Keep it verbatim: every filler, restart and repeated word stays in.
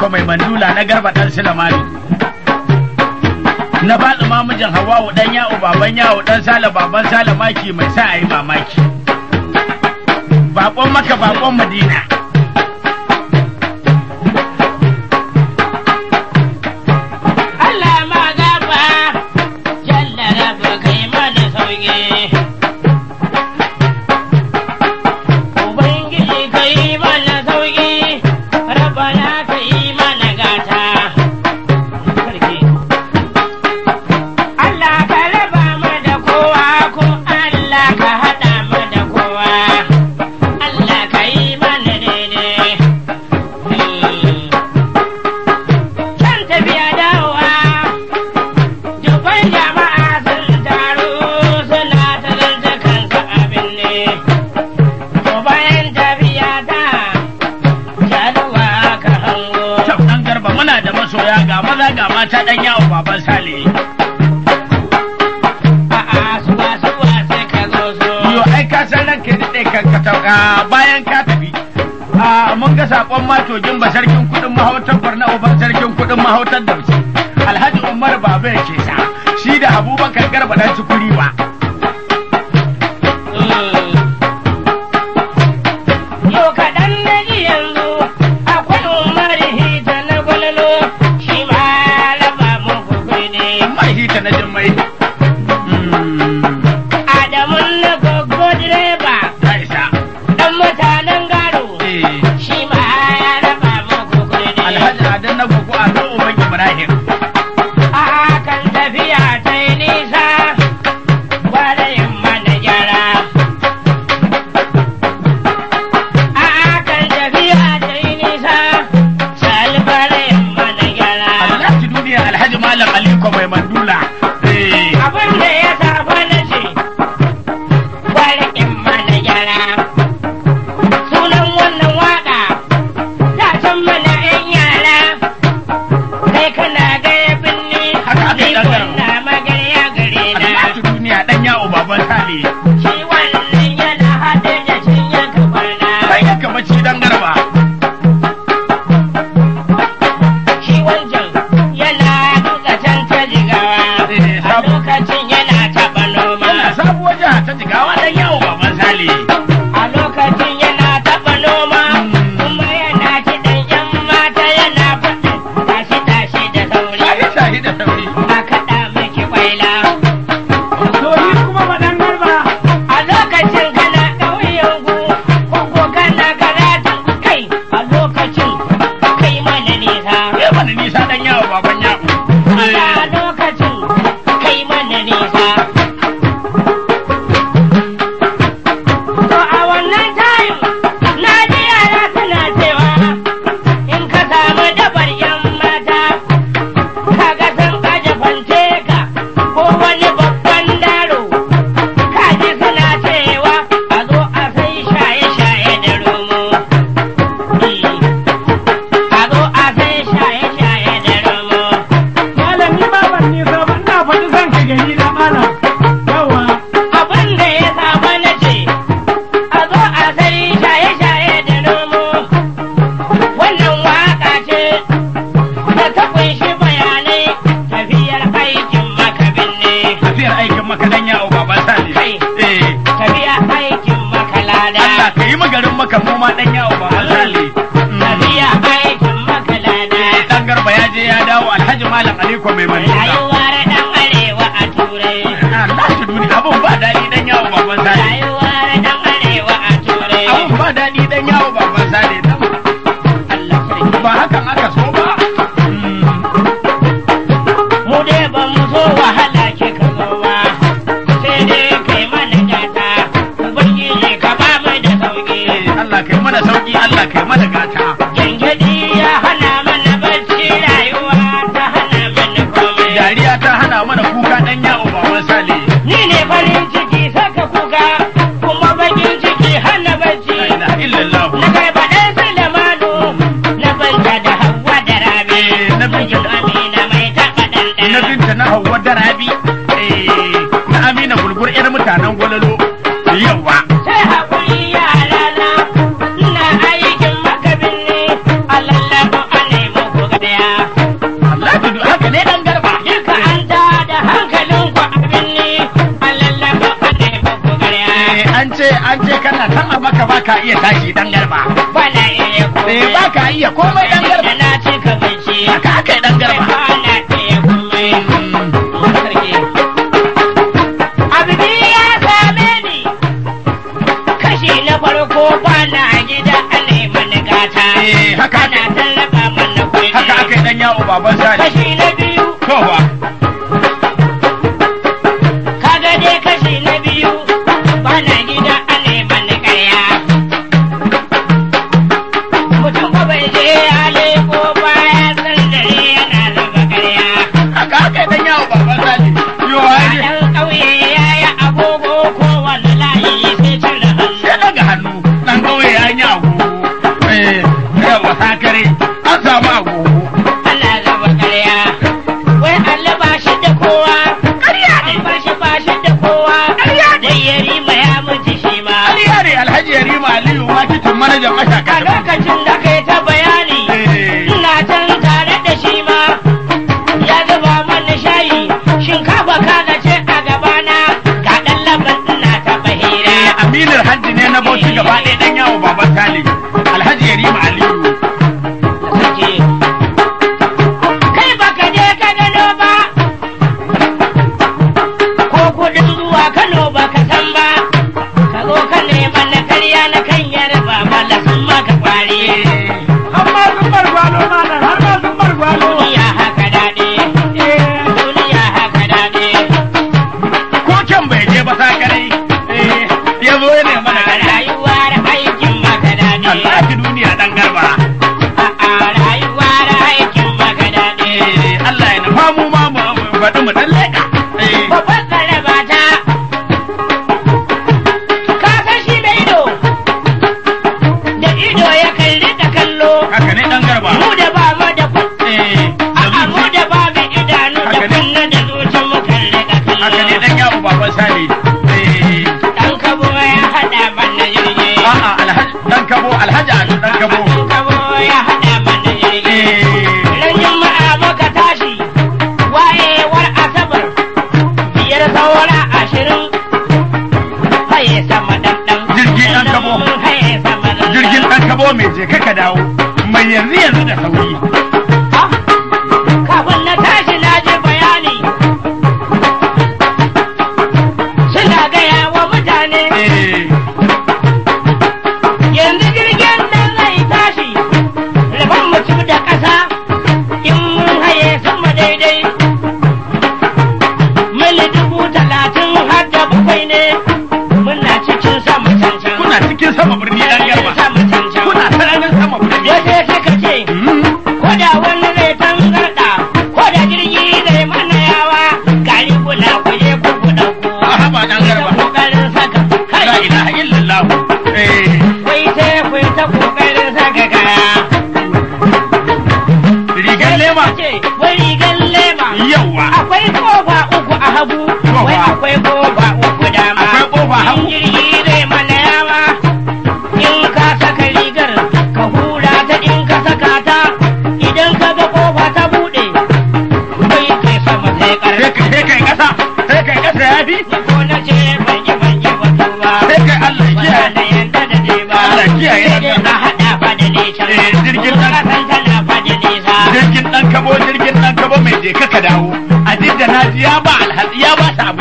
Aliko mai mandula na Garba dan Sulemani na Faɗi mamijin Hawwa'u dan Ya'u baban Ya'u dan Sale baban Sale maki mai sa ayi mamaki bakon Makka bakon Madina ga mata dan Ya'u baban Sale a'a suwa suwa sai ka zo so yo ai ka san ranka dade kan ka tauka bayan ka tafi a mun ga sakon matogin ba sarkin kudin mahautar Barna uban sarkin kudin mahautar Dauci Alhaji Umar Baba yake sa shi da Abubakar Garba dan Cikuri ba yo kadan ne yanzu akwai Umar hita na gwalalo hita na jimmai Adamun na gogo direba Aisha dan mutanen garo shi ma ya raba muku kudi Alhaji Adan na gogo a zo uban Ibrahim a kan tafiya ta yi nisa gwada yamma na gyara a kan tafiya ta yi nisa salbar yamma na gyara Alhaji duniya Alhaji Malam Aliko mai mandula abin da ya saba na ce gwarikin mana gyara sunan wannan waka ta san mana yan yara kai kana gaya binni ni kunna magarya gare na Alhaji duniya dan Ya'u baban Sale shi wannan yana hade da cin yanka kwana kai yanka mace dan Garba shi wancan yana dukkan ta jigawa lokacin yana taɓa noma. Yana sabuwar jiha ta Jigawa dan Ya'u baban Sale. A lokacin yana taɓa noma, kuma yana kiɗan ƴan mata yana faɗin tashi tashi da sauri. Tashi tashi da sauri. A kaɗa miki kwaila. Sauri kuma faɗan Garba. A lokacin kana ƙauyen ku, ko kana karatu kai. A lokacin kai mana nisa. Kai mana nisa dan Ya'u baban Ya'u. A lokacin nisa. To a wannan time na ji yara suna cewa in ka samu dabar yan mata kaga sun aje fante ka ko wani babban daro kaji suna cewa a zo a sai shaye-shaye da romo. A zo a sai shaye-shaye da romo. Malami ba ban nisa ba ina faɗi zan ka gani na malam. Yawa. Abin da ya saba na ce a zo a sai shaye-shaye da nomo. Wannan waka ce da ta kunshi bayanai tafiyar aikin makabin ne. Tafiyar aikin makadan Ya'u baban Sale. Kai. Eh. Tafiyar aikin makalada. Allah ka yi magarin maka mu ma dan Ya'u baban Sale. Tafiyar aikin makalada. Dan Garba ya je ya dawo Alhaji Malam Aliko mai mandula. Rayuwar dan arewa a turai. Allah shi duni abun ba daɗi dan Ya'u baban Sale. Rayuwar dan arewa a turai. Abun ba daɗi dan Ya'u baban Sale. Allah sarki. Ba hakan aka so ba. Mu dai ba mu so wahala ke ka zo ba. Sai dai kai mana gata. Ubangiji ka ba mu da sauki. Allah kai mana sauki Allah kai mana gata. Gengedi ya hana mana bacci rayuwa ta hana mana komai. Dariya ta hana mana kuka dan Ya'u baban Sale. Ni ne farin ciki saka kuka kuma bakin ciki hana bacci. La ilaha illallah. Na kai baɗan Sulemanu na banta da Hawwa da Rabi. Na binta Amina mai taɓa ɗanɗana. Na binta na Hawwa da Rabi. Na Amina gulgur 'yar mutanen Gwalalo. Yawa. Sai haƙuri yara na ina aikin an ce kana tan a maka baka iya tashi dan garba. Bana iya komai. Eh baka iya komai dan garba. Da na ci ka bace. Haka aka yi dan garba. Bana iya komai. Sarki. Abdi ya same ni. Kashi na farko bana gida a neman gata. Eh haka Ana tallafa mana kuɗi. haka aka yi dan yawo baban sani. Kashi na biyu. To fa. Kaga dai kashi na biyu. Bana gida a neman ƙarya. Mutum ba bai je ya leko baya san dare yana zuba ƙarya. Haka aka yi dan yawo baban sani. Yo ai. Ɗan ƙauye ya yi agogo ko wani layi sai cire hannu. Sai daga hannu dan kauye ya yi agogo. Eh yawa sakare an samu agogo. Ana zuba ƙarya. Wai Allah ba shi da kowa. Ƙarya ne. Ba shi ba shi da kowa. Ƙarya ne. Wai yari ma ya mutu shi ma. Ƙarya ne Alhaji Yarima Aliyu ma titin manajan A mashaka. lokacin da kai ta bayani. Eh. Ina can tare da shi ma. Ya zuba mana shayi. Shinkafa kaga ce a gabana. Ga ɗan laban ina ta bahira. Aminar hajji ne na Bauchi gaba ɗaya dan yawo baban Sale. Alhaji Yarima Aliyu. Suke. Kai baka je ka gano ba. Ko kuɗin zuwa Kano baka san ba. Ka zo ka nema na karya na kan yarba mala sun maka kwari. Har ma sun bar gwalo malam, har ma sun bar gwalo. Duniya haka daɗi. Duniya haka daɗi. Ko can bai je ba sakare. Eh, ya zo ya nema da ƙarya. Rayuwa da aikin maka daɗi. Allah ki duniya dan garba. A'a rayuwa da aikin maka daɗi. Eh, Allah ya nufa mu ma mu mu faɗi mu dan leƙa. Eh, Babban tsaraba ta. Ka san shi da ido. Da ido ya kalli da kallo. haka ne dan garba. Mu da ba mu da kun. Eh, da A'a mu zuci. da ba mu idanu da Haka ne. kunna da zuci mu kalli da kallo. Haka ne dan yawo baban Sale. Eh, Dan kabo ya haɗa mana jirgi. a'a Alhaji dan kabo Alhaji Ado dan kabo. Dan kabo ya haɗa mana jirgi. Eh, Ran Juma'a muka tashi, wayewar Asabar, biyar saura ashirin, haye sama ɗanɗan. Jirgi ɗan kabo. Mun haye sama ɗanɗan. jirgin dan kabo mai je ka dawo. Mai yanzu yanzu da sauri. Ah, kafin na tashi na ji bayani. Suna gaya wa mutane, Eh, yanzu jirgin nan zai tashi, rabon mutum da ƙasa, in mun haye sama daidai. Mili dubu talatin har da bakwai ne, muna cikin sama cancan. kuna cikin sama birni dan garba. Sama cancan. Kuna sararin sama birni. Wace suka ce, Hmm. ko da wani zai tangarɗa, ko da jirgi zai mana yawa, gari kuna kuje ku ku ɗauko. Aha ba dan garba. Ƙoƙarin saka kai. La ilaha illallah. Eh, Wai sai ku yi ta ƙoƙarin saka kaya. rigar lema. Ce, wai rigar lema. Yawwa. Akwai kofa uku a hagu, wai akwai kofa uku dama. Akwai kofa hagu. In jirgi zai mana yawa, in ka saka rigar, ka hura ta in ka saka ta, idan ka ga kofa ta buɗe, wai kai sama sai Sai ƙarfi. kai sai kai kasa. Sai kai kasa ya fi. Ni ko na ce ban yi ban yi wato ba. Sai kai Allah ya Ba kiyaye. na yanda da je ba. Allah kiyaye. Sai dai a haɗa fa da nesa. Eh, jirgin Kuma nan- kasan tana fa da nesa. Jirgin dan kabo jirgin dan kabo mai je ka dawo. A jidda na ji ya ba alhaji ya ba ta abu